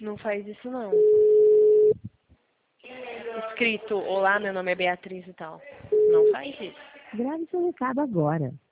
Não faz isso não. Escrito, olá, meu nome é Beatriz e tal. Não faz isso. Grave seu recado agora.